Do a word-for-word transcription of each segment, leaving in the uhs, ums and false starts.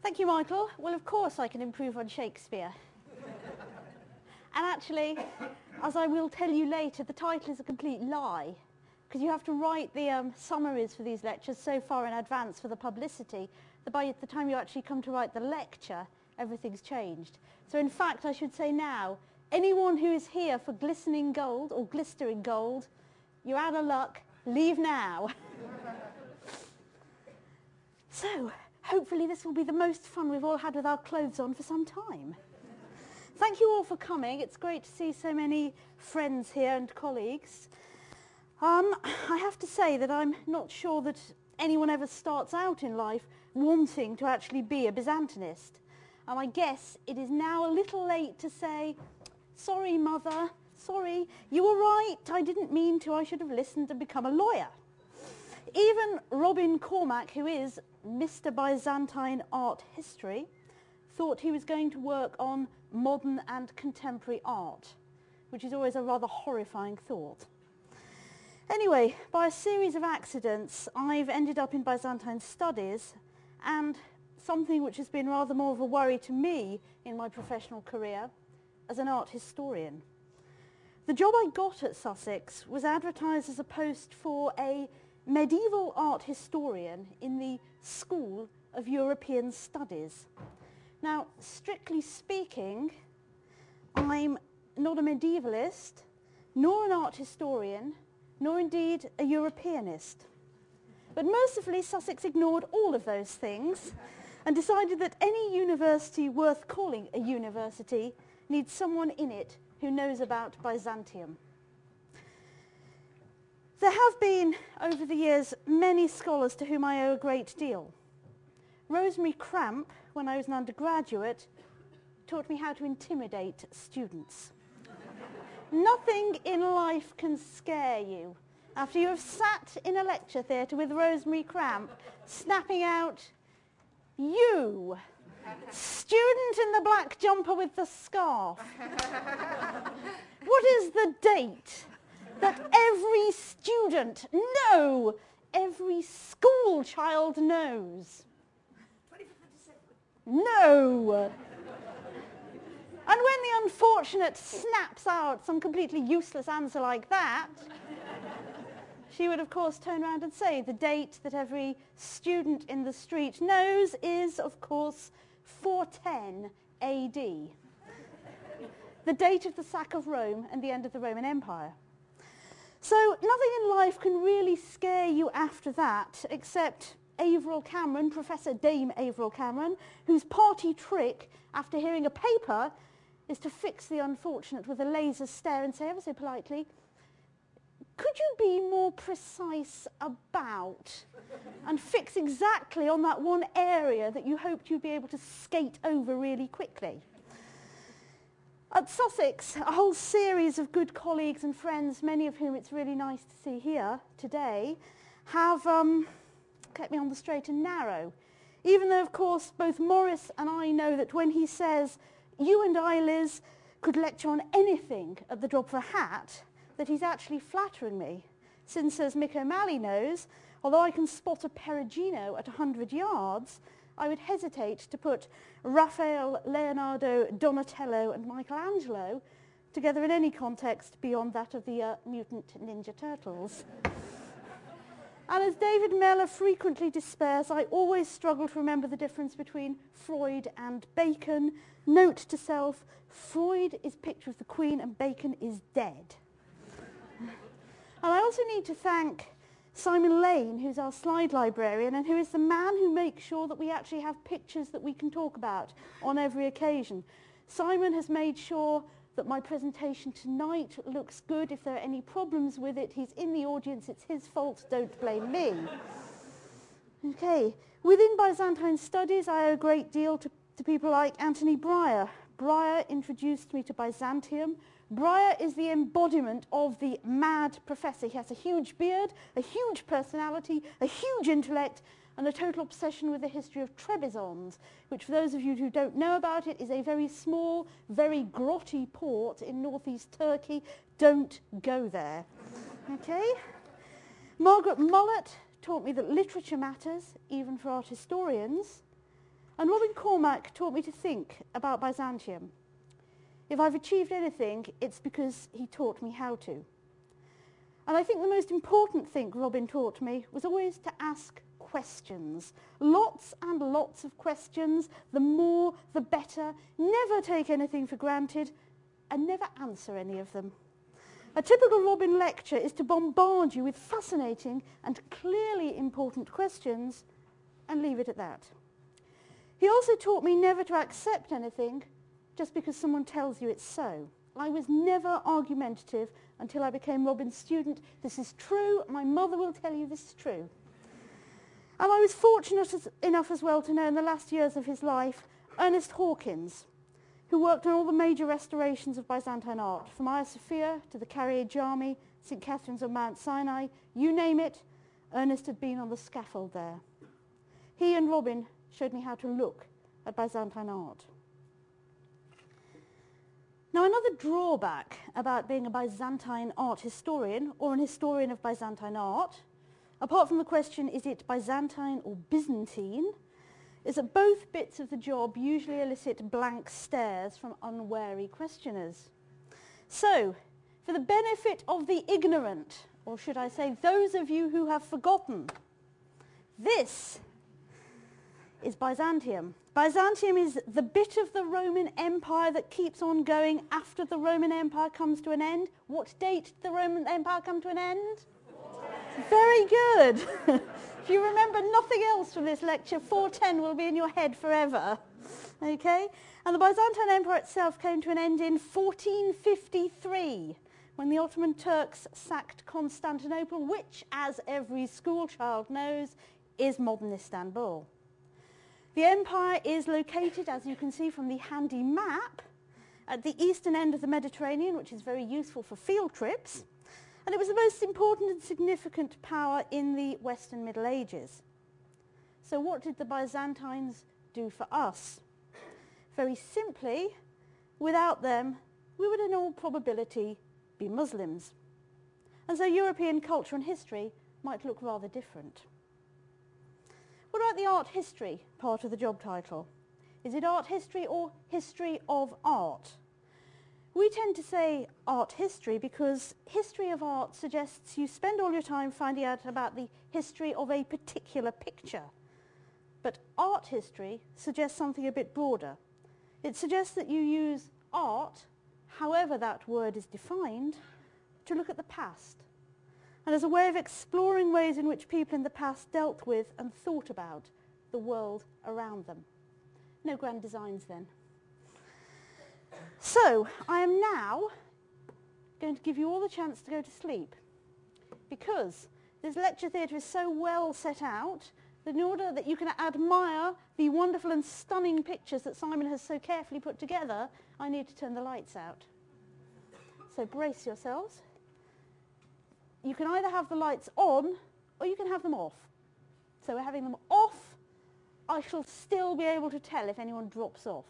Thank you, Michael. Well, of course I can improve on Shakespeare. And actually, as I will tell you later, the title is a complete lie, because you have to write the um, summaries for these lectures so far in advance for the publicity that by the time you actually come to write the lecture, everything's changed. So in fact, I should say now, anyone who is here for glistening gold or glistering gold, you're out of luck, leave now. So, hopefully this will be the most fun we've all had with our clothes on for some time. Thank you all for coming. It's great to see so many friends here and colleagues. Um, I have to say that I'm not sure that anyone ever starts out in life wanting to actually be a Byzantinist. And I guess it is now a little late to say, sorry, mother, sorry, you were right, I didn't mean to, I should have listened and become a lawyer. Even Robin Cormack, who is Mister Byzantine Art History, thought he was going to work on modern and contemporary art, which is always a rather horrifying thought. Anyway, by a series of accidents, I've ended up in Byzantine studies, and something which has been rather more of a worry to me in my professional career as an art historian. The job I got at Sussex was advertised as a post for a medieval art historian in the School of European Studies. Now, strictly speaking, I'm not a medievalist, nor an art historian, nor indeed a Europeanist. But mercifully, Sussex ignored all of those things and decided that any university worth calling a university needs someone in it who knows about Byzantium. There have been, over the years, many scholars to whom I owe a great deal. Rosemary Cramp, when I was an undergraduate, taught me how to intimidate students. Nothing in life can scare you. After you have sat in a lecture theatre with Rosemary Cramp, snapping out, "You, student in the black jumper with the scarf, what is the date that every student, no, every school child knows?" No. And when the unfortunate snaps out some completely useless answer like that, she would of course turn around and say the date that every student in the street knows is, of course, four ten A D, the date of the sack of Rome and the end of the Roman Empire. So nothing in life can really scare you after that, except Averil Cameron, Professor Dame Averil Cameron, whose party trick, after hearing a paper, is to fix the unfortunate with a laser stare and say ever so politely, "Could you be more precise about?" and fix exactly on that one area that you hoped you'd be able to skate over really quickly. At Sussex, a whole series of good colleagues and friends, many of whom it's really nice to see here today, have um, kept me on the straight and narrow. Even though, of course, both Maurice and I know that when he says, "You and I, Liz, could lecture on anything at the drop of a hat," that he's actually flattering me. Since, as Mick O'Malley knows, although I can spot a Perugino at one hundred yards, I would hesitate to put Raphael, Leonardo, Donatello and Michelangelo together in any context beyond that of the uh, Mutant Ninja Turtles. And as David Mellor frequently despairs, I always struggle to remember the difference between Freud and Bacon. Note to self, Freud is picture of the Queen and Bacon is dead. And I also need to thank Simon Lane, who's our slide librarian and who is the man who makes sure that we actually have pictures that we can talk about on every occasion. Simon has made sure that my presentation tonight looks good. If there are any problems with it, he's in the audience, it's his fault, don't blame me. Okay, within Byzantine studies, I owe a great deal to, to people like Anthony Breyer. Breyer introduced me to Byzantium. Breyer is the embodiment of the mad professor. He has a huge beard, a huge personality, a huge intellect, and a total obsession with the history of Trebizond, which for those of you who don't know about it, is a very small, very grotty port in northeast Turkey. Don't go there. Okay? Margaret Mullett taught me that literature matters, even for art historians. And Robin Cormack taught me to think about Byzantium. If I've achieved anything, it's because he taught me how to. And I think the most important thing Robin taught me was always to ask questions. Lots and lots of questions. The more, the better. Never take anything for granted, and never answer any of them. A typical Robin lecture is to bombard you with fascinating and clearly important questions and leave it at that. He also taught me never to accept anything just because someone tells you it's so. I was never argumentative until I became Robin's student. This is true. My mother will tell you this is true. And I was fortunate as, enough as well to know in the last years of his life Ernest Hawkins, who worked on all the major restorations of Byzantine art, from Hagia Sophia to the Carrier Jami, Saint Catherine's of Mount Sinai, you name it, Ernest had been on the scaffold there. He and Robin showed me how to look at Byzantine art. Now, another drawback about being a Byzantine art historian or an historian of Byzantine art, apart from the question, is it Byzantine or Byzantine, is that both bits of the job usually elicit blank stares from unwary questioners. So, for the benefit of the ignorant, or should I say those of you who have forgotten, this is Byzantium. Byzantium is the bit of the Roman Empire that keeps on going after the Roman Empire comes to an end. What date did the Roman Empire come to an end? Very good. If you remember nothing else from this lecture, four ten will be in your head forever. Okay? And the Byzantine Empire itself came to an end in fourteen fifty-three, when the Ottoman Turks sacked Constantinople, which, as every schoolchild knows, is modern Istanbul. The empire is located, as you can see from the handy map, at the eastern end of the Mediterranean, which is very useful for field trips. And it was the most important and significant power in the Western Middle Ages. So what did the Byzantines do for us? Very simply, without them, we would in all probability be Muslims. And so European culture and history might look rather different. What about the art history part of the job title? Is it art history or history of art? We tend to say art history because history of art suggests you spend all your time finding out about the history of a particular picture. But art history suggests something a bit broader. It suggests that you use art, however that word is defined, to look at the past, and as a way of exploring ways in which people in the past dealt with and thought about the world around them. No grand designs then. So, I am now going to give you all the chance to go to sleep, because this lecture theatre is so well set out that in order that you can admire the wonderful and stunning pictures that Simon has so carefully put together, I need to turn the lights out. So brace yourselves. You can either have the lights on or you can have them off. So we're having them off. I shall still be able to tell if anyone drops off.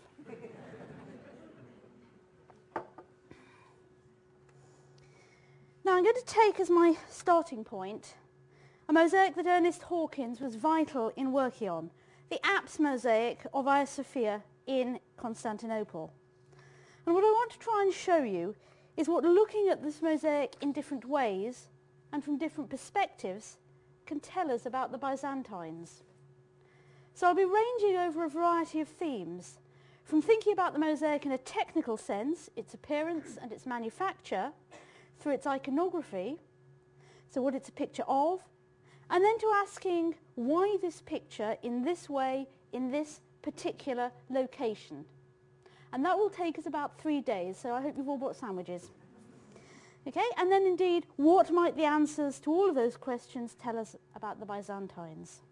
Now I'm going to take as my starting point a mosaic that Ernest Hawkins was vital in working on, the apse mosaic of Hagia Sophia in Constantinople. And what I want to try and show you is what looking at this mosaic in different ways and from different perspectives can tell us about the Byzantines. So I'll be ranging over a variety of themes, from thinking about the mosaic in a technical sense, its appearance and its manufacture, through its iconography, so what it's a picture of, and then to asking why this picture in this way, in this particular location. And that will take us about three days, so I hope you've all brought sandwiches. Okay, and then indeed, what might the answers to all of those questions tell us about the Byzantines?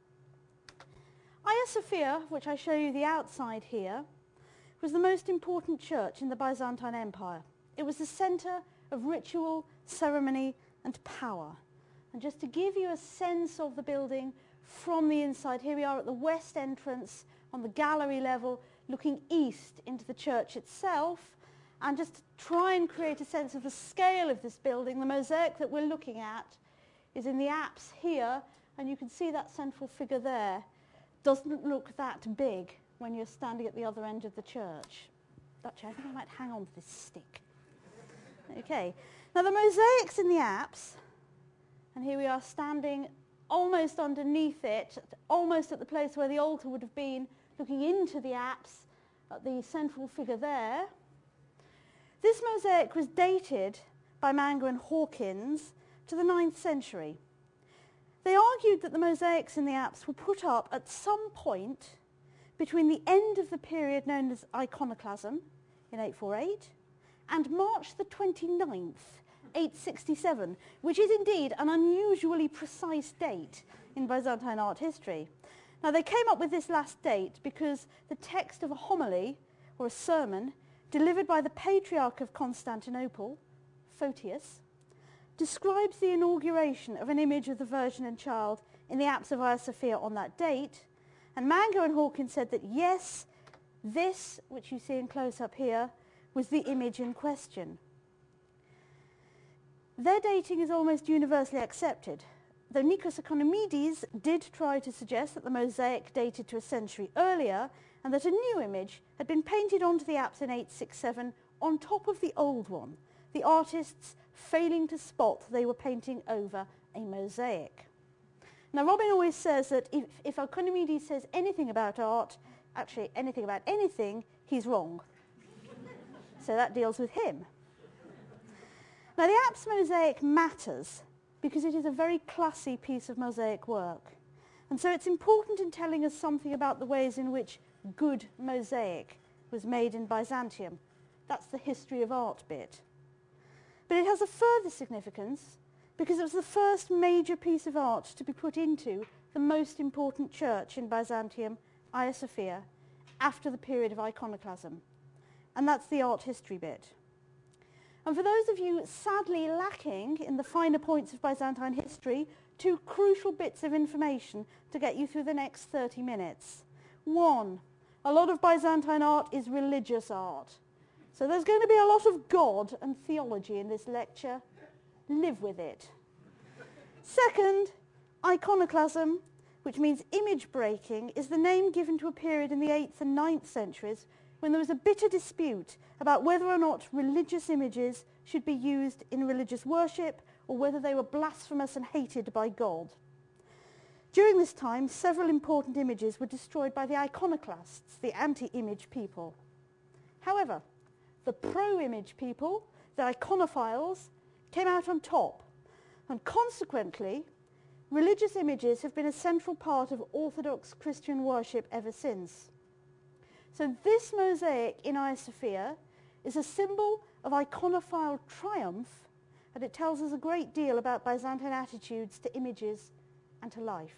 Hagia Sophia, which I show you the outside here, was the most important church in the Byzantine Empire. It was the centre of ritual, ceremony, and power. And just to give you a sense of the building from the inside, here we are at the west entrance on the gallery level, looking east into the church itself, and just to try and create a sense of the scale of this building, the mosaic that we're looking at is in the apse here, and you can see that central figure there. doesn't look that big when you're standing at the other end of the church. Actually, I think I might hang on to this stick. Okay. Now the mosaics in the apse, and here we are standing almost underneath it, almost at the place where the altar would have been, looking into the apse at the central figure there. This mosaic was dated by Manger and Hawkins to the ninth century. They argued that the mosaics in the apse were put up at some point between the end of the period known as iconoclasm in eight forty-eight and March the twenty-ninth, eight sixty-seven, which is indeed an unusually precise date in Byzantine art history. Now they came up with this last date because the text of a homily or a sermon delivered by the Patriarch of Constantinople, Photius, describes the inauguration of an image of the Virgin and Child in the apse of Hagia Sophia on that date, and Manger and Hawkins said that yes, this, which you see in close-up here, was the image in question. Their dating is almost universally accepted, though Nikos Economides did try to suggest that the mosaic dated to a century earlier and that a new image had been painted onto the apse in eight sixty-seven on top of the old one, the artists failing to spot they were painting over a mosaic. Now Robin always says that if, if Economides says anything about art, actually anything about anything, he's wrong. So that deals with him. Now the apse mosaic matters because it is a very classy piece of mosaic work. And so it's important in telling us something about the ways in which good mosaic was made in Byzantium. That's the history of art bit. But it has a further significance because it was the first major piece of art to be put into the most important church in Byzantium, Hagia Sophia, after the period of iconoclasm. And that's the art history bit. And for those of you sadly lacking in the finer points of Byzantine history, two crucial bits of information to get you through the next thirty minutes. One, a lot of Byzantine art is religious art. So there's going to be a lot of God and theology in this lecture. Live with it. Second, iconoclasm, which means image breaking, is the name given to a period in the eighth and ninth centuries when there was a bitter dispute about whether or not religious images should be used in religious worship or whether they were blasphemous and hated by God. During this time, several important images were destroyed by the iconoclasts, the anti-image people. However, the pro-image people, the iconophiles, came out on top, and consequently, religious images have been a central part of Orthodox Christian worship ever since. So this mosaic in Hagia Sophia is a symbol of iconophile triumph, and it tells us a great deal about Byzantine attitudes to images and to life.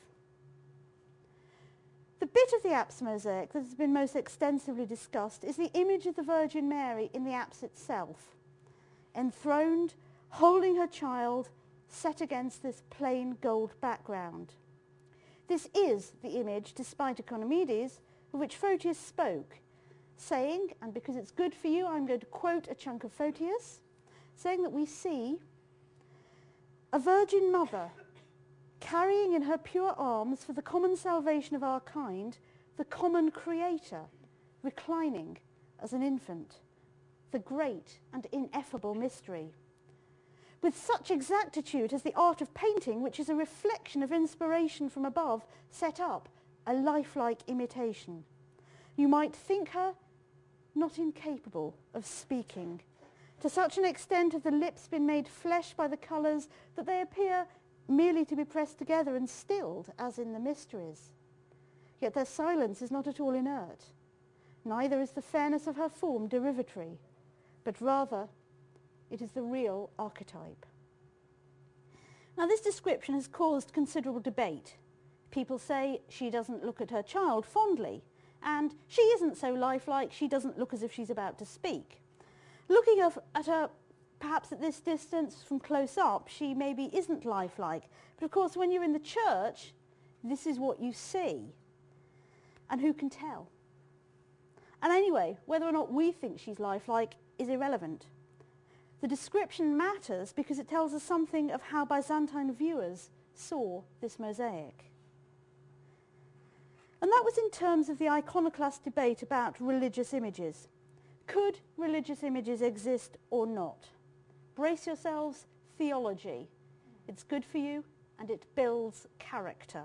The bit of the apse mosaic that has been most extensively discussed is the image of the Virgin Mary in the apse itself, enthroned, holding her child, set against this plain gold background. This is the image, despite Economides, of which Photius spoke, saying, and because it's good for you, I'm going to quote a chunk of Photius, saying that we see a Virgin Mother carrying in her pure arms for the common salvation of our kind the common Creator, reclining as an infant, the great and ineffable mystery. With such exactitude has the art of painting, which is a reflection of inspiration from above, set up a lifelike imitation. You might think her not incapable of speaking. To such an extent have the lips been made flesh by the colours that they appear merely to be pressed together and stilled, as in the mysteries. Yet their silence is not at all inert. Neither is the fairness of her form derivatory, but rather it is the real archetype. Now this description has caused considerable debate. People say she doesn't look at her child fondly, and she isn't so lifelike, she doesn't look as if she's about to speak. Looking at her perhaps at this distance from close up, she maybe isn't lifelike, but of course when you're in the church, this is what you see. And who can tell? And anyway, whether or not we think she's lifelike is irrelevant. The description matters because it tells us something of how Byzantine viewers saw this mosaic. And that was in terms of the iconoclast debate about religious images. Could religious images exist or not? Brace yourselves, theology. It's good for you and it builds character.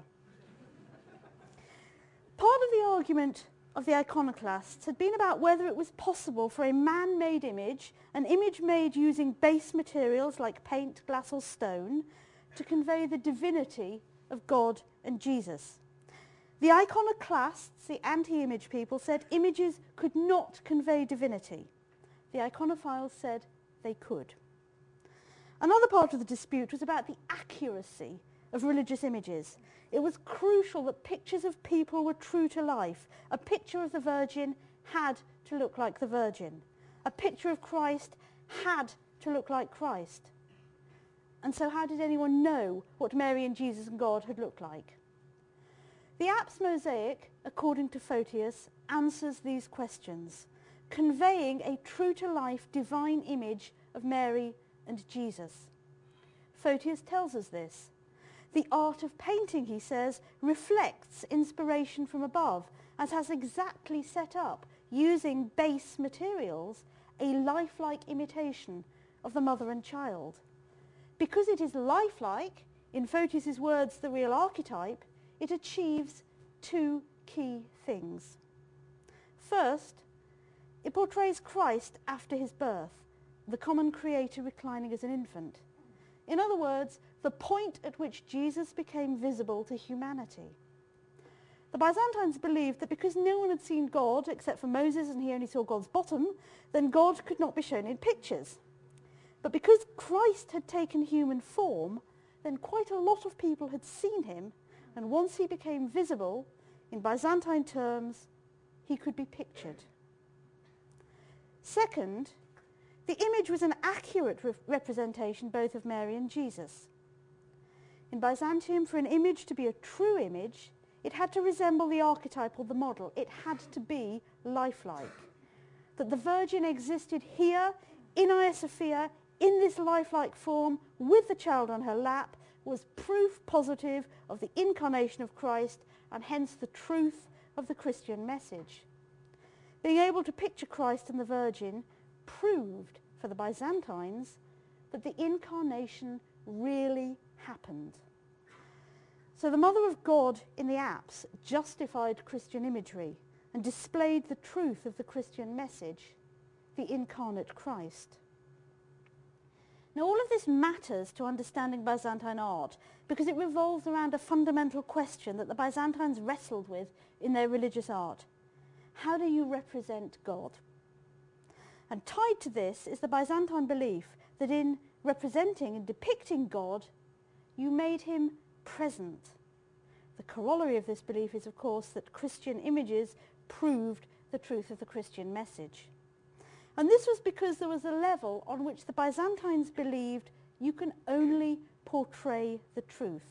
Part of the argument of the iconoclasts had been about whether it was possible for a man-made image, an image made using base materials like paint, glass or stone, to convey the divinity of God and Jesus. The iconoclasts, the anti-image people, said images could not convey divinity. The iconophiles said they could. Another part of the dispute was about the accuracy of religious images. It was crucial that pictures of people were true to life. A picture of the Virgin had to look like the Virgin. A picture of Christ had to look like Christ. And so how did anyone know what Mary and Jesus and God had looked like? The Apse mosaic, according to Photius, answers these questions, conveying a true-to-life divine image of Mary and Jesus. Photius tells us this. The art of painting, he says, reflects inspiration from above, as has exactly set up, using base materials, a lifelike imitation of the mother and child. Because it is lifelike, in Photius's words, the real archetype, it achieves two key things. First, it portrays Christ after his birth, the common creator reclining as an infant. In other words, the point at which Jesus became visible to humanity. The Byzantines believed that because no one had seen God except for Moses and he only saw God's bottom, then God could not be shown in pictures. But because Christ had taken human form, then quite a lot of people had seen him, and once he became visible, in Byzantine terms, he could be pictured. Second, the image was an accurate re- representation both of Mary and Jesus. In Byzantium, for an image to be a true image, it had to resemble the archetype or the model. It had to be lifelike. That the Virgin existed here, in Hagia Sophia, in this lifelike form, with the child on her lap, was proof positive of the incarnation of Christ and hence the truth of the Christian message. Being able to picture Christ and the Virgin proved for the Byzantines that the incarnation really happened. So the Mother of God in the Apse justified Christian imagery and displayed the truth of the Christian message, the incarnate Christ. Now all of this matters to understanding Byzantine art because it revolves around a fundamental question that the Byzantines wrestled with in their religious art. How do you represent God? And tied to this is the Byzantine belief that in representing and depicting God, you made him present. The corollary of this belief is, of course, that Christian images proved the truth of the Christian message. And this was because there was a level on which the Byzantines believed you can only portray the truth.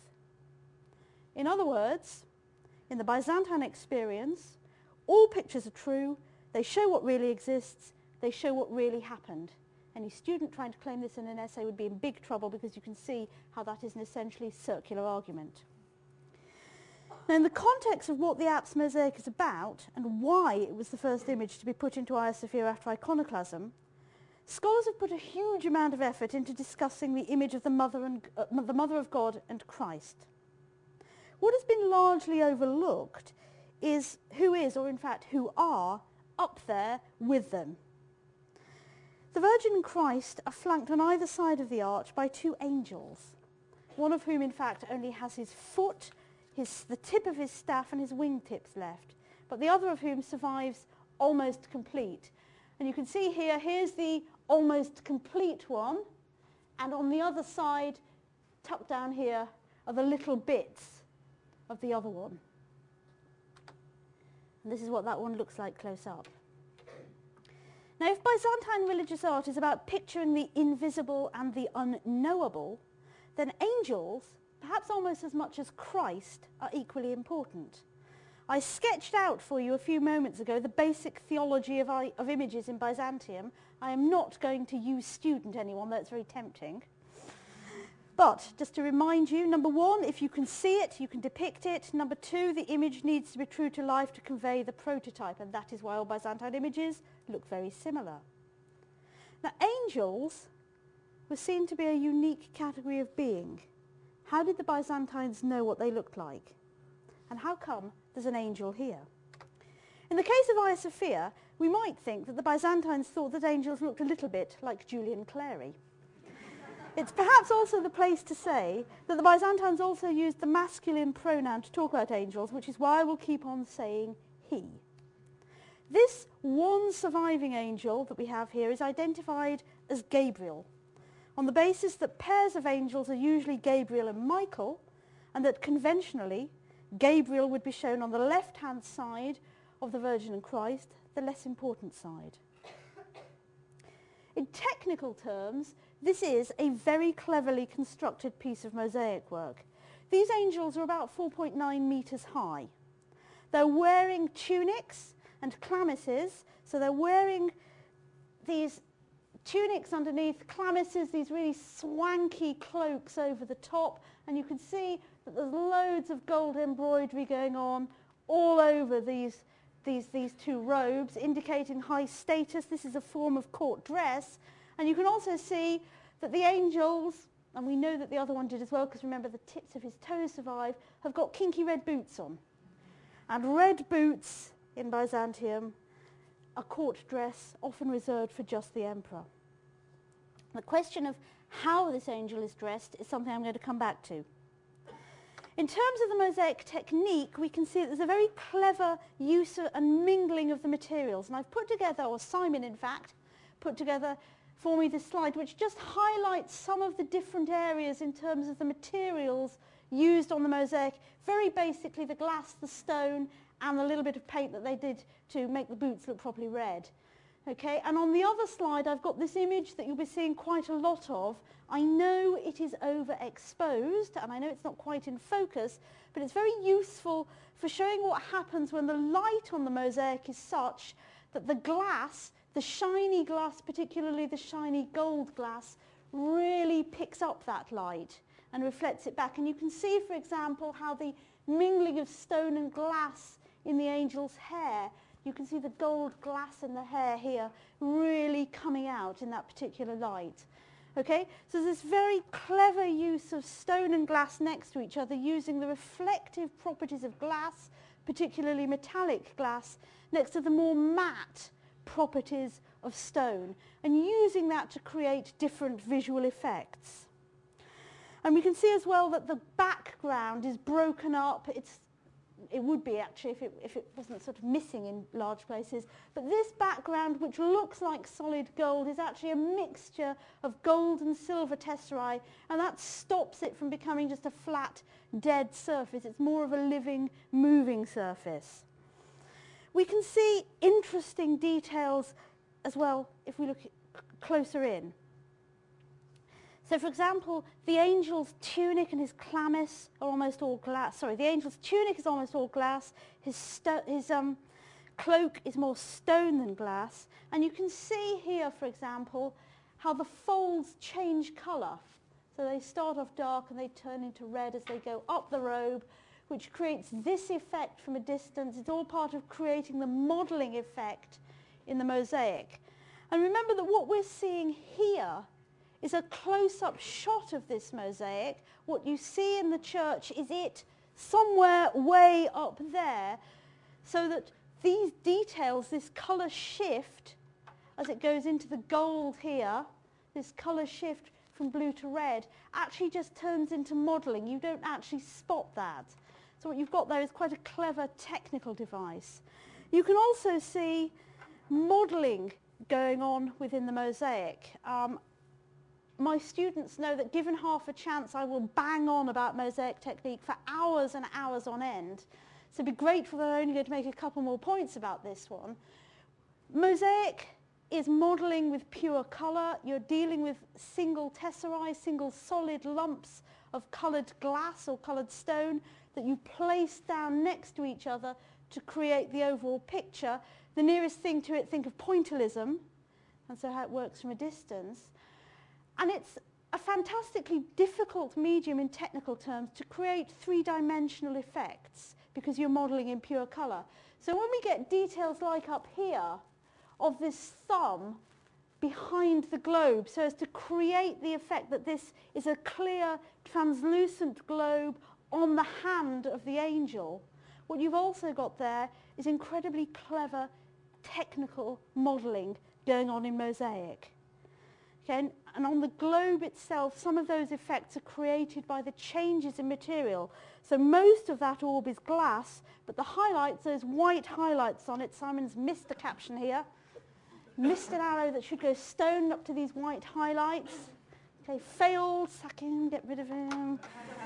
In other words, in the Byzantine experience, all pictures are true, they show what really exists, they show what really happened. Any student trying to claim this in an essay would be in big trouble because you can see how that is an essentially circular argument. Now, in the context of what the Apse mosaic is about and why it was the first image to be put into Hagia Sophia after iconoclasm, scholars have put a huge amount of effort into discussing the image of the Mother, and, uh, the Mother of God and Christ. What has been largely overlooked is who is, or in fact who are, up there with them. The Virgin and Christ are flanked on either side of the arch by two angels, one of whom in fact only has his foot, his, the tip of his staff and his wingtips left, but the other of whom survives almost complete. And you can see here, here's the almost complete one, and on the other side, tucked down here, are the little bits of the other one. And this is what that one looks like close up. Now, if Byzantine religious art is about picturing the invisible and the unknowable, then angels, perhaps almost as much as Christ, are equally important. I sketched out for you a few moments ago the basic theology of, of images in Byzantium. I am not going to use student anyone, that's very tempting. But just to remind you, number one, if you can see it, you can depict it. Number two, the image needs to be true to life to convey the prototype, and that is why all Byzantine images look very similar. Now, angels were seen to be a unique category of being. How did the Byzantines know what they looked like? And how come there's an angel here? In the case of Hagia Sophia, we might think that the Byzantines thought that angels looked a little bit like Julian Clary. It's perhaps also the place to say that the Byzantines also used the masculine pronoun to talk about angels, which is why we'll keep on saying he. This one surviving angel that we have here is identified as Gabriel, on the basis that pairs of angels are usually Gabriel and Michael, and that conventionally Gabriel would be shown on the left-hand side of the Virgin and Christ, the less important side. In technical terms, this is a very cleverly constructed piece of mosaic work. These angels are about four point nine metres high. They're wearing tunics and chlamyses, so they're wearing these tunics underneath, chlamyses, these really swanky cloaks over the top, and you can see that there's loads of gold embroidery going on all over these, these, these two robes, indicating high status. This is a form of court dress. And you can also see that the angels, and we know that the other one did as well, because remember the tips of his toes survive, have got kinky red boots on. And red boots in Byzantium, a court dress often reserved for just the emperor. The question of how this angel is dressed is something I'm going to come back to. In terms of the mosaic technique, we can see that there's a very clever use and mingling of the materials. And I've put together, or Simon in fact, put together for me this slide which just highlights some of the different areas in terms of the materials used on the mosaic. Very basically the glass, the stone, and the little bit of paint that they did to make the boots look properly red. Okay, and on the other slide I've got this image that you'll be seeing quite a lot of. I know it is overexposed and I know it's not quite in focus, but it's very useful for showing what happens when the light on the mosaic is such that the glass, the shiny glass, particularly the shiny gold glass, really picks up that light and reflects it back. And you can see, for example, how the mingling of stone and glass in the angel's hair, you can see the gold glass in the hair here really coming out in that particular light. Okay, so there's this very clever use of stone and glass next to each other, using the reflective properties of glass, particularly metallic glass, next to the more matte properties of stone, and using that to create different visual effects. And we can see as well that the background is broken up. It's, it would be actually if it, if it wasn't sort of missing in large places. But this background, which looks like solid gold, is actually a mixture of gold and silver tesserae, and that stops it from becoming just a flat, dead surface. It's more of a living, moving surface. We can see interesting details as well if we look closer in. So, for example, the angel's tunic and his chlamys are almost all glass. Sorry, the angel's tunic is almost all glass. His, sto his um, cloak is more stone than glass. And you can see here, for example, how the folds change colour. So they start off dark and they turn into red as they go up the robe, which creates this effect from a distance. It's all part of creating the modelling effect in the mosaic. And remember that what we're seeing here is a close-up shot of this mosaic. What you see in the church is it somewhere way up there, so that these details, this colour shift, as it goes into the gold here, this colour shift from blue to red, actually just turns into modelling. You don't actually spot that. So what you've got there is quite a clever technical device. You can also see modelling going on within the mosaic. Um, my students know that given half a chance, I will bang on about mosaic technique for hours and hours on end. So be grateful that I'm only going to make a couple more points about this one. Mosaic is modelling with pure colour. You're dealing with single tesserae, single solid lumps of coloured glass or coloured stone that you place down next to each other to create the overall picture. The nearest thing to it, think of pointillism, and so how it works from a distance. And it's a fantastically difficult medium in technical terms to create three-dimensional effects because you're modelling in pure colour. So when we get details like up here of this thumb behind the globe, so as to create the effect that this is a clear, translucent globe on the hand of the angel, what you've also got there is incredibly clever technical modelling going on in mosaic. Okay, and on the globe itself, some of those effects are created by the changes in material. So most of that orb is glass, but the highlights, those white highlights on it, Simon's missed the caption here, missed an arrow that should go stone up to these white highlights. Okay, failed, sack him, get rid of him.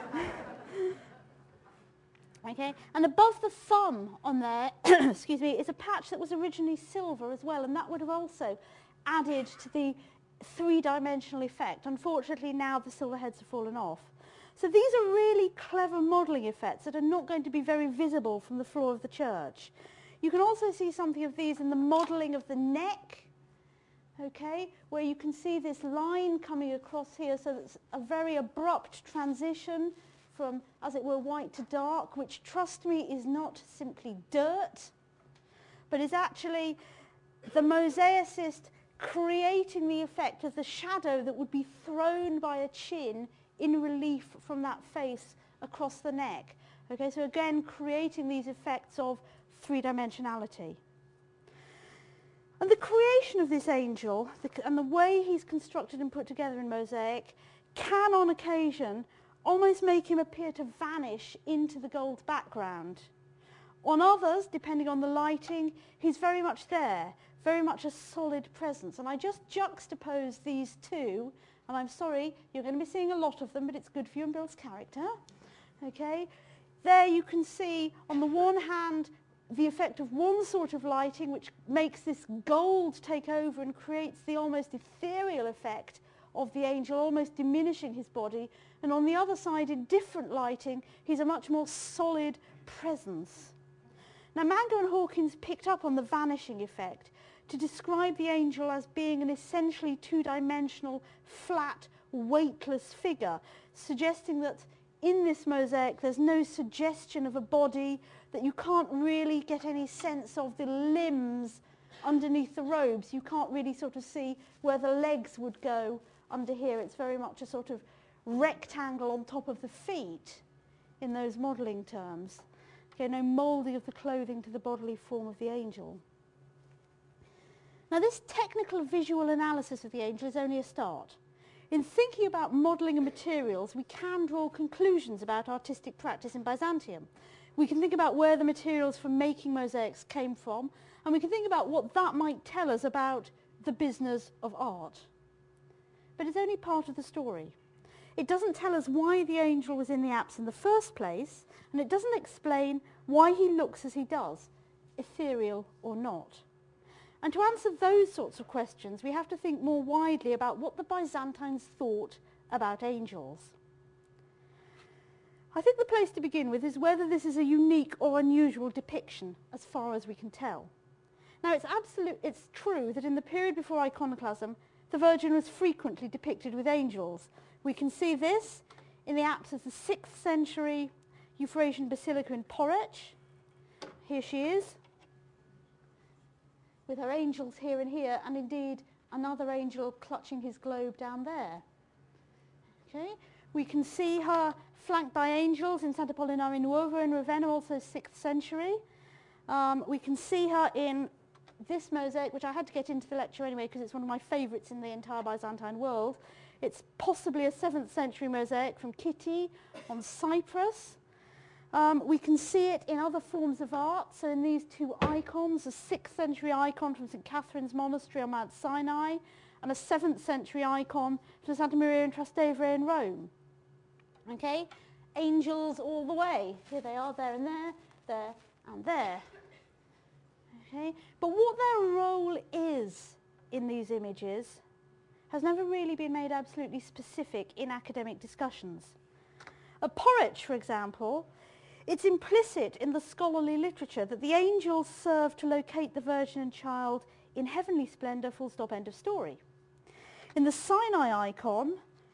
Okay, and above the thumb on there, excuse me, is a patch that was originally silver as well, and that would have also added to the three-dimensional effect. Unfortunately, now the silver heads have fallen off. So these are really clever modelling effects that are not going to be very visible from the floor of the church. You can also see something of these in the modelling of the neck, okay, where you can see this line coming across here, so that's a very abrupt transition from, as it were, white to dark, which, trust me, is not simply dirt, but is actually the mosaicist creating the effect of the shadow that would be thrown by a chin in relief from that face across the neck. Okay, so again, creating these effects of three-dimensionality. And the creation of this angel, the, and the way he's constructed and put together in mosaic, can on occasion almost make him appear to vanish into the gold background. On others, depending on the lighting, he's very much there, very much a solid presence. And I just juxtapose these two, and I'm sorry, you're going to be seeing a lot of them, but it's good for you and Bill's character. Okay? There you can see, on the one hand, the effect of one sort of lighting, which makes this gold take over and creates the almost ethereal effect of the angel, almost diminishing his body. And on the other side, in different lighting, he's a much more solid presence. Now, Mango and Hawkins picked up on the vanishing effect to describe the angel as being an essentially two-dimensional, flat, weightless figure, suggesting that in this mosaic there's no suggestion of a body, that you can't really get any sense of the limbs underneath the robes. You can't really sort of see where the legs would go under here. It's very much a sort of rectangle on top of the feet in those modelling terms. Okay, no moulding of the clothing to the bodily form of the angel. Now, this technical visual analysis of the angel is only a start. In thinking about modelling and materials, we can draw conclusions about artistic practice in Byzantium. We can think about where the materials for making mosaics came from, and we can think about what that might tell us about the business of art. But it's only part of the story. It doesn't tell us why the angel was in the apse in the first place, and it doesn't explain why he looks as he does, ethereal or not. And to answer those sorts of questions, we have to think more widely about what the Byzantines thought about angels. I think the place to begin with is whether this is a unique or unusual depiction, as far as we can tell. Now, it's absolute, it's true that in the period before iconoclasm, the Virgin was frequently depicted with angels. We can see this in the apse of the sixth century Euphrasian Basilica in Poreč. Here she is, with her angels here and here, and indeed another angel clutching his globe down there. Okay? We can see her flanked by angels in Sant'Apollinare Nuovo in Ravenna, also sixth century. Um, we can see her in this mosaic, which I had to get into the lecture anyway because it's one of my favourites in the entire Byzantine world. It's possibly a seventh century mosaic from Kiti on Cyprus. Um, we can see it in other forms of art, so in these two icons, a sixth century icon from Saint Catherine's Monastery on Mount Sinai, and a seventh century icon from Santa Maria in Trastevere in Rome. Okay? Angels all the way. Here they are, there and there, there and there. Okay? But what their role is in these images has never really been made absolutely specific in academic discussions. At Poreč, for example, it's implicit in the scholarly literature that the angels serve to locate the Virgin and Child in heavenly splendour, full stop, end of story. In the Sinai icon,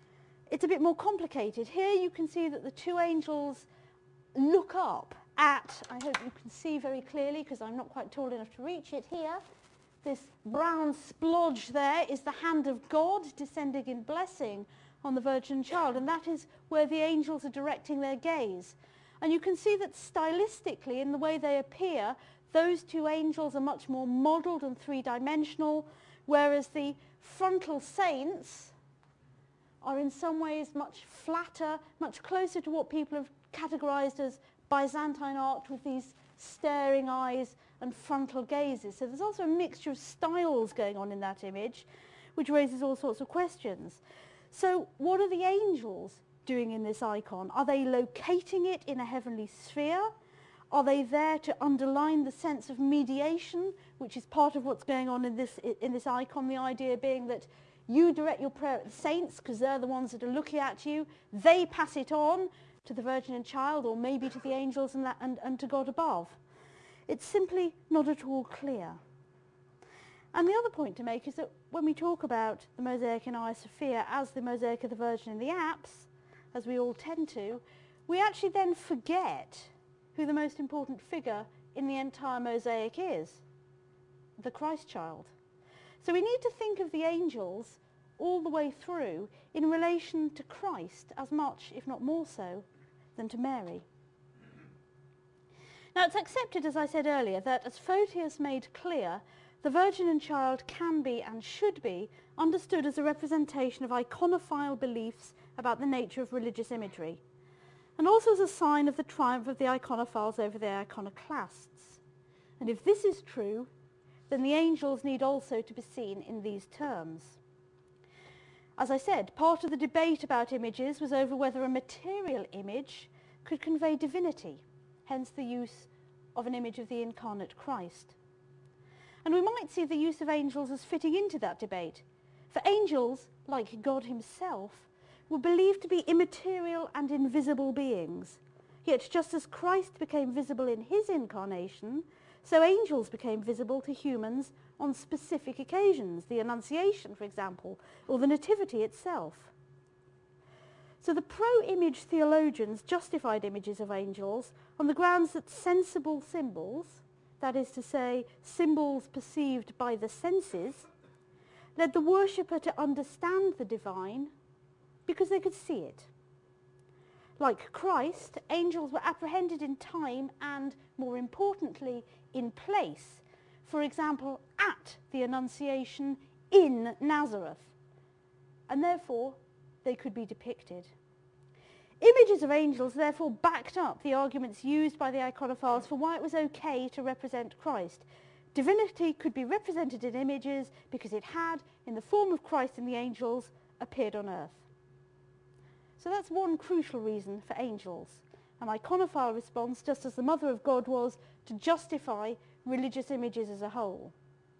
it's a bit more complicated. Here you can see that the two angels look up at, I hope you can see very clearly because I'm not quite tall enough to reach it here, this brown splodge there is the hand of God descending in blessing on the Virgin Child, and that is where the angels are directing their gaze. And you can see that stylistically, in the way they appear, those two angels are much more modelled and three-dimensional, whereas the frontal saints are in some ways much flatter, much closer to what people have categorised as Byzantine art with these staring eyes and frontal gazes. So there's also a mixture of styles going on in that image, which raises all sorts of questions. So what are the angels doing in this icon? Are they locating it in a heavenly sphere? Are they there to underline the sense of mediation, which is part of what's going on in this, in this icon, the idea being that you direct your prayer at the saints because they're the ones that are looking at you. They pass it on to the Virgin and Child, or maybe to the angels and, that, and, and to God above. It's simply not at all clear. And the other point to make is that when we talk about the mosaic in Hagia Sophia as the mosaic of the Virgin in the apse, as we all tend to, we actually then forget who the most important figure in the entire mosaic is, the Christ child. So we need to think of the angels all the way through in relation to Christ as much, if not more so, than to Mary. Now it's accepted, as I said earlier, that as Photius made clear, the Virgin and Child can be and should be understood as a representation of iconophile beliefs about the nature of religious imagery, and also as a sign of the triumph of the iconophiles over their iconoclasts. And if this is true, then the angels need also to be seen in these terms. As I said, part of the debate about images was over whether a material image could convey divinity, hence the use of an image of the incarnate Christ. And we might see the use of angels as fitting into that debate, for angels, like God himself, were believed to be immaterial and invisible beings. Yet just as Christ became visible in his incarnation, so angels became visible to humans on specific occasions, the Annunciation, for example, or the Nativity itself. So the pro-image theologians justified images of angels on the grounds that sensible symbols, that is to say, symbols perceived by the senses, led the worshipper to understand the divine because they could see it. Like Christ, angels were apprehended in time and, more importantly, in place. For example, at the Annunciation in Nazareth. And therefore, they could be depicted. Images of angels therefore backed up the arguments used by the iconophiles for why it was okay to represent Christ. Divinity could be represented in images because it had, in the form of Christ and the angels, appeared on earth. So that's one crucial reason for angels, an iconophile response, just as the Mother of God was, to justify religious images as a whole.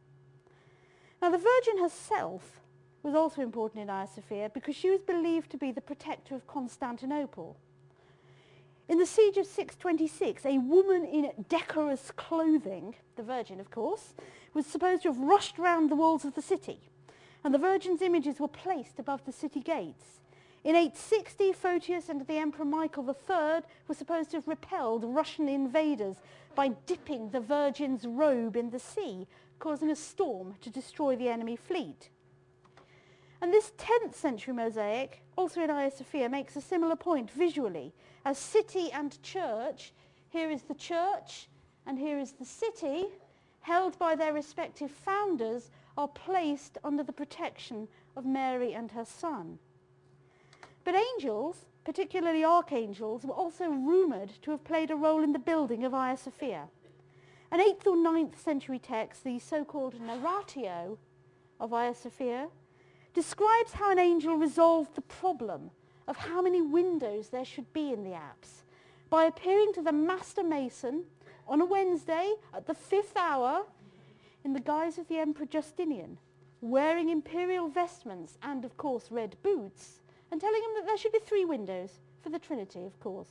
Now the Virgin herself was also important in Hagia Sophia because she was believed to be the protector of Constantinople. In the siege of six twenty-six, a woman in decorous clothing, the Virgin of course, was supposed to have rushed round the walls of the city, and the Virgin's images were placed above the city gates. In eight sixty, Photius and the Emperor Michael the Third were supposed to have repelled Russian invaders by dipping the Virgin's robe in the sea, causing a storm to destroy the enemy fleet. And this tenth century mosaic, also in Hagia Sophia, makes a similar point visually. As city and church, here is the church and here is the city, held by their respective founders, are placed under the protection of Mary and her son. But angels, particularly archangels, were also rumoured to have played a role in the building of Hagia Sophia. An eighth or ninth century text, the so-called Narratio of Hagia Sophia, describes how an angel resolved the problem of how many windows there should be in the apse by appearing to the master mason on a Wednesday at the fifth hour in the guise of the Emperor Justinian, wearing imperial vestments and, of course, red boots, and telling him that there should be three windows for the Trinity, of course.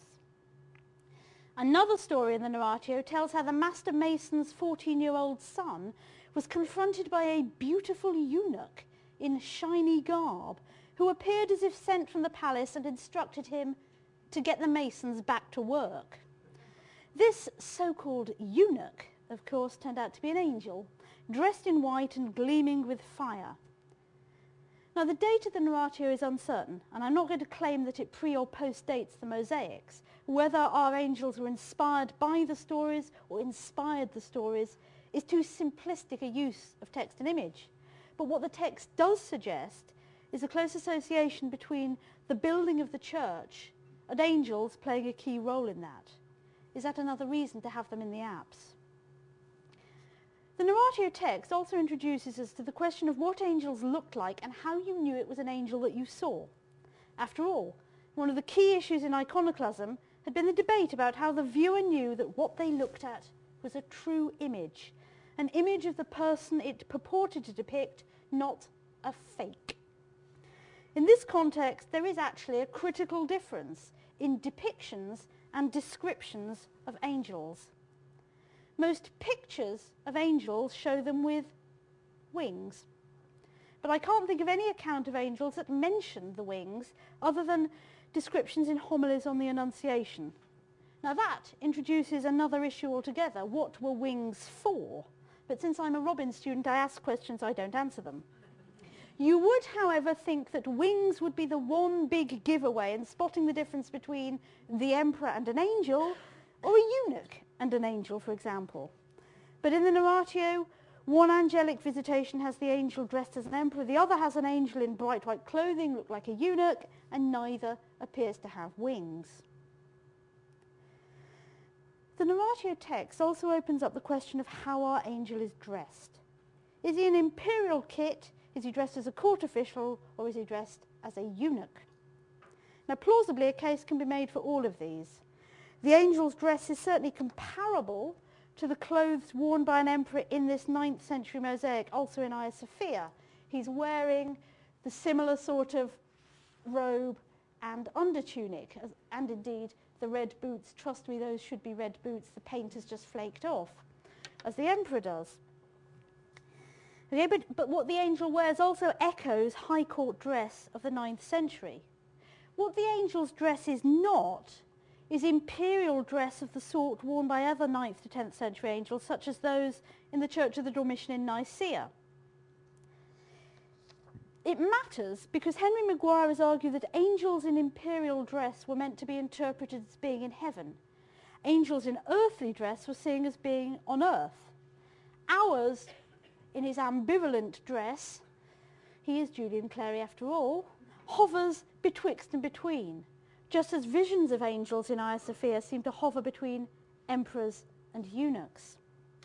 Another story in the Narratio tells how the master mason's fourteen-year-old son was confronted by a beautiful eunuch in shiny garb, who appeared as if sent from the palace and instructed him to get the masons back to work. This so-called eunuch, of course, turned out to be an angel, dressed in white and gleaming with fire. Now, the date of the Narratio is uncertain, and I'm not going to claim that it pre- or post-dates the mosaics. Whether our angels were inspired by the stories or inspired the stories is too simplistic a use of text and image. But what the text does suggest is a close association between the building of the church and angels playing a key role in that. Is that another reason to have them in the apse? The Narratio text also introduces us to the question of what angels looked like and how you knew it was an angel that you saw. After all, one of the key issues in iconoclasm had been the debate about how the viewer knew that what they looked at was a true image, an image of the person it purported to depict, not a fake. In this context, there is actually a critical difference in depictions and descriptions of angels. Most pictures of angels show them with wings. But I can't think of any account of angels that mention the wings other than descriptions in homilies on the Annunciation. Now that introduces another issue altogether. What were wings for? But since I'm a Robin student, I ask questions, I don't answer them. You would, however, think that wings would be the one big giveaway in spotting the difference between the emperor and an angel, or a eunuch and an angel, for example. But in the Narratio, one angelic visitation has the angel dressed as an emperor, the other has an angel in bright white clothing, looked like a eunuch, and neither appears to have wings. The Narratio text also opens up the question of how our angel is dressed. Is he in imperial kit? Is he dressed as a court official, or is he dressed as a eunuch? Now, plausibly, a case can be made for all of these. The angel's dress is certainly comparable to the clothes worn by an emperor in this ninth century mosaic, also in Hagia Sophia. He's wearing the similar sort of robe and undertunic, and indeed the red boots. Trust me, those should be red boots. The paint has just flaked off, as the emperor does. Okay, but, but what the angel wears also echoes high court dress of the ninth century. What the angel's dress is not is imperial dress of the sort worn by other ninth to tenth century angels, such as those in the Church of the Dormition in Nicaea. It matters because Henry Maguire has argued that angels in imperial dress were meant to be interpreted as being in heaven. Angels in earthly dress were seen as being on earth. Ours, in his ambivalent dress, he is Julian Clary after all, hovers betwixt and between, just as visions of angels in Hagia Sophia seem to hover between emperors and eunuchs.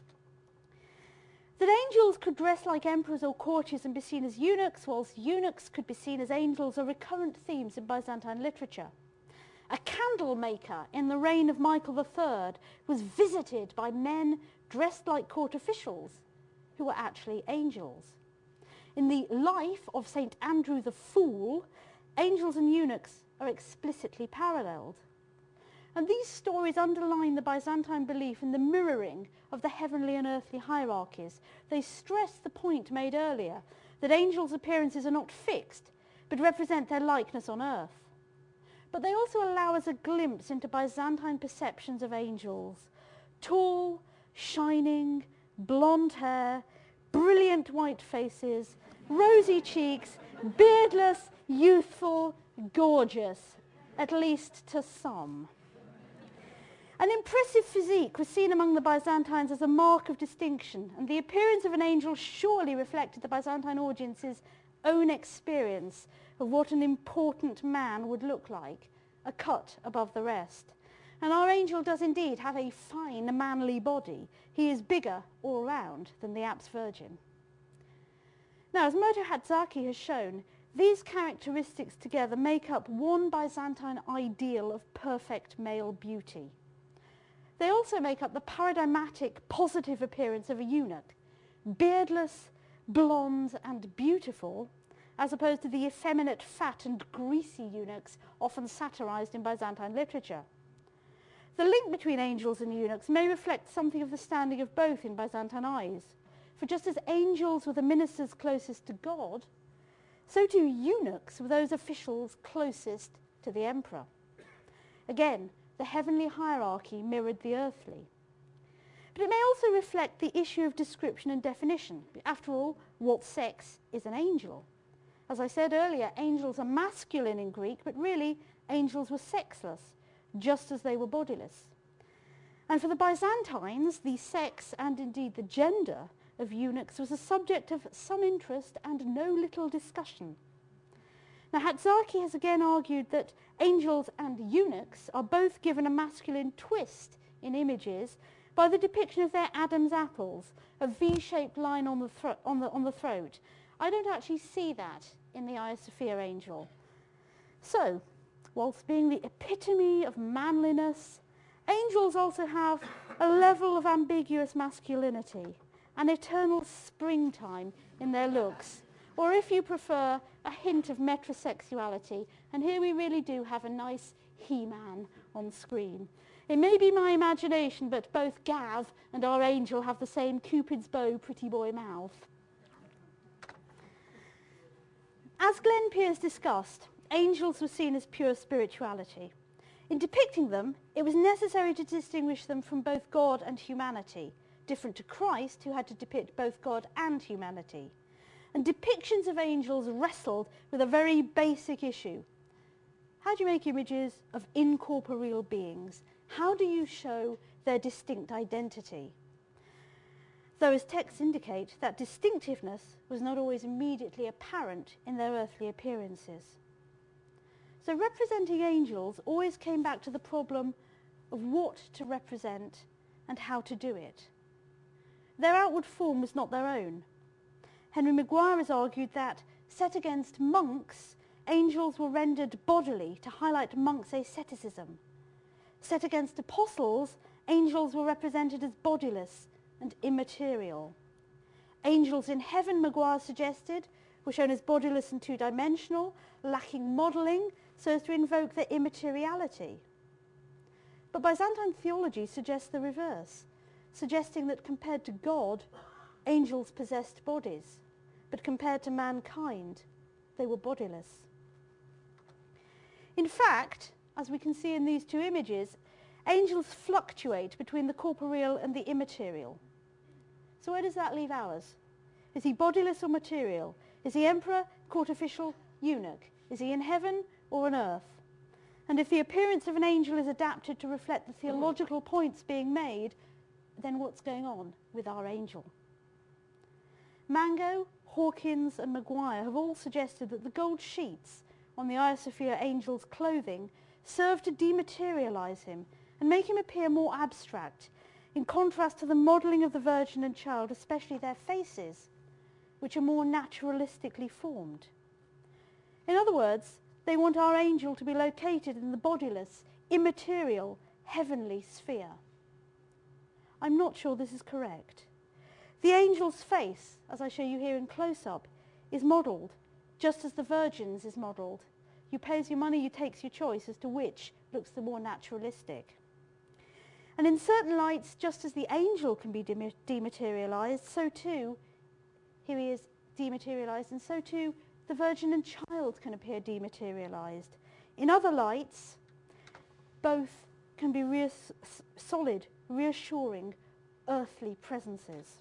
That angels could dress like emperors or courtiers and be seen as eunuchs, whilst eunuchs could be seen as angels, are recurrent themes in Byzantine literature. A candle maker in the reign of Michael the Third was visited by men dressed like court officials who were actually angels. In the life of Saint Andrew the Fool, angels and eunuchs are explicitly paralleled. And these stories underline the Byzantine belief in the mirroring of the heavenly and earthly hierarchies. They stress the point made earlier that angels' appearances are not fixed, but represent their likeness on earth. But they also allow us a glimpse into Byzantine perceptions of angels. Tall, shining, blonde hair, brilliant white faces, rosy cheeks, beardless, youthful, gorgeous, at least to some. An impressive physique was seen among the Byzantines as a mark of distinction, and the appearance of an angel surely reflected the Byzantine audience's own experience of what an important man would look like, a cut above the rest. And our angel does indeed have a fine, manly body. He is bigger all round than the apse virgin. Now, as Murto Hatzaki has shown, these characteristics together make up one Byzantine ideal of perfect male beauty. They also make up the paradigmatic positive appearance of a eunuch, beardless, blonde and beautiful, as opposed to the effeminate, fat and greasy eunuchs often satirized in Byzantine literature. The link between angels and eunuchs may reflect something of the standing of both in Byzantine eyes, for just as angels were the ministers closest to God, so too eunuchs were those officials closest to the emperor. Again, the heavenly hierarchy mirrored the earthly. But it may also reflect the issue of description and definition. After all, what sex is an angel? As I said earlier, angels are masculine in Greek, but really angels were sexless, just as they were bodiless. And for the Byzantines, the sex and indeed the gender of eunuchs was a subject of some interest and no little discussion. Now, Hatzaki has again argued that angels and eunuchs are both given a masculine twist in images by the depiction of their Adam's apples, a V-shaped line on the, thro- on, the, on the throat. I don't actually see that in the Hagia Sophia angel. So, whilst being the epitome of manliness, angels also have a level of ambiguous masculinity, an eternal springtime in their looks, or if you prefer, a hint of metrosexuality. And here we really do have a nice He-Man on screen. It may be my imagination, but both Gav and our angel have the same Cupid's bow, pretty boy mouth. As Glenn Pearce discussed, angels were seen as pure spirituality. In depicting them, it was necessary to distinguish them from both God and humanity, different to Christ, who had to depict both God and humanity. And depictions of angels wrestled with a very basic issue. How do you make images of incorporeal beings? How do you show their distinct identity? Though as texts indicate, that distinctiveness was not always immediately apparent in their earthly appearances. So representing angels always came back to the problem of what to represent and how to do it. Their outward form was not their own. Henry Maguire has argued that, set against monks, angels were rendered bodily to highlight monks' asceticism. Set against apostles, angels were represented as bodiless and immaterial. Angels in heaven, Maguire suggested, were shown as bodiless and two-dimensional, lacking modelling, so as to invoke their immateriality. But Byzantine theology suggests the reverse, suggesting that compared to God, angels possessed bodies, but compared to mankind, they were bodiless. In fact, as we can see in these two images, angels fluctuate between the corporeal and the immaterial. So where does that leave ours? Is he bodiless or material? Is he emperor, court official, eunuch? Is he in heaven or on earth? And if the appearance of an angel is adapted to reflect the theological points being made, then what's going on with our angel? Mango, Hawkins and Maguire have all suggested that the gold sheets on the Hagia Sophia angel's clothing serve to dematerialize him and make him appear more abstract, in contrast to the modelling of the Virgin and Child, especially their faces, which are more naturalistically formed. In other words, they want our angel to be located in the bodiless, immaterial, heavenly sphere. I'm not sure this is correct. The angel's face, as I show you here in close-up, is modelled, just as the Virgin's is modelled. You pay as your money, you takes your choice as to which looks the more naturalistic. And in certain lights, just as the angel can be dem- dematerialised, so too, here he is dematerialised, and so too the Virgin and Child can appear dematerialised. In other lights, both can be reass- solid, reassuring, earthly presences.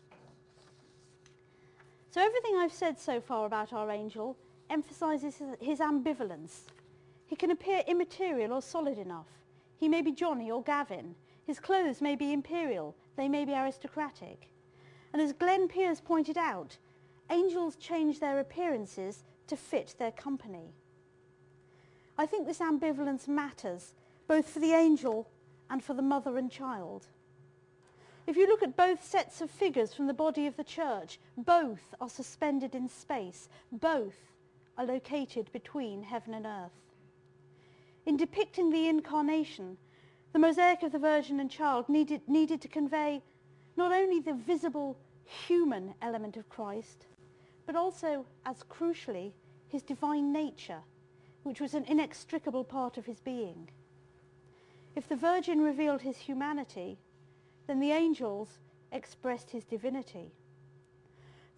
So everything I've said so far about our angel emphasises his, his ambivalence. He can appear immaterial or solid enough. He may be Johnny or Gavin. His clothes may be imperial. They may be aristocratic. And as Glenn Pearce pointed out, angels change their appearances to fit their company. I think this ambivalence matters, both for the angel and for the mother and child. If you look at both sets of figures from the body of the church, both are suspended in space. Both are located between heaven and earth. In depicting the incarnation, the mosaic of the Virgin and Child needed, needed to convey not only the visible human element of Christ, but also, as crucially, his divine nature, which was an inextricable part of his being. If the Virgin revealed his humanity, then the angels expressed his divinity.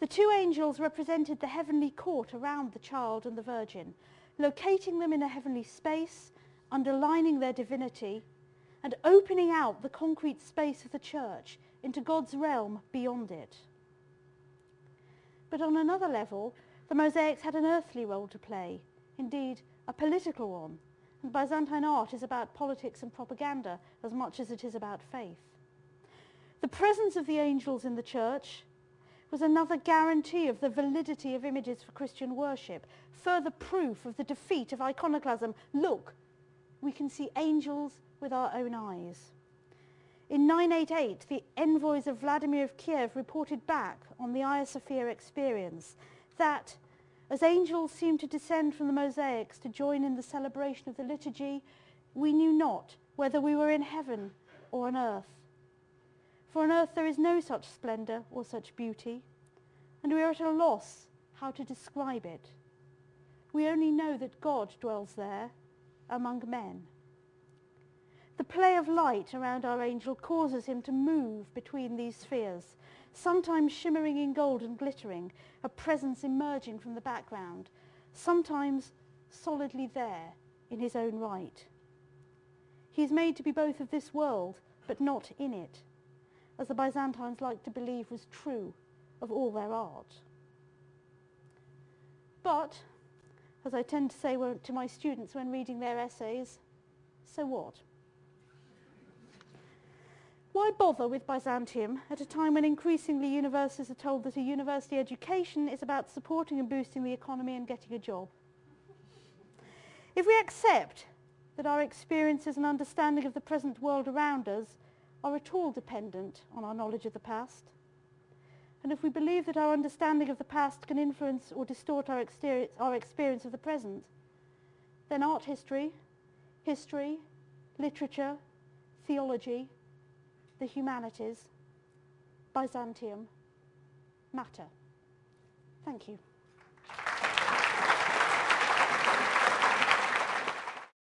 The two angels represented the heavenly court around the child and the virgin, locating them in a heavenly space, underlining their divinity, and opening out the concrete space of the church into God's realm beyond it. But on another level, the mosaics had an earthly role to play, indeed a political one, and Byzantine art is about politics and propaganda as much as it is about faith. The presence of the angels in the church was another guarantee of the validity of images for Christian worship, further proof of the defeat of iconoclasm. Look, we can see angels with our own eyes. In nine eighty-eight, the envoys of Vladimir of Kiev reported back on the Hagia Sophia experience that, as angels seemed to descend from the mosaics to join in the celebration of the liturgy, we knew not whether we were in heaven or on earth. For on earth there is no such splendour or such beauty, and we are at a loss how to describe it. We only know that God dwells there among men. The play of light around our angel causes him to move between these spheres, sometimes shimmering in gold and glittering, a presence emerging from the background, sometimes solidly there in his own right. He is made to be both of this world, but not in it, as the Byzantines liked to believe was true of all their art. But, as I tend to say to my students when reading their essays, so what? Why bother with Byzantium at a time when increasingly universities are told that a university education is about supporting and boosting the economy and getting a job? If we accept that our experiences and understanding of the present world around us are at all dependent on our knowledge of the past, and if we believe that our understanding of the past can influence or distort our experience, our experience of the present, then art history, history, literature, theology, the humanities, Byzantium matter. Thank you.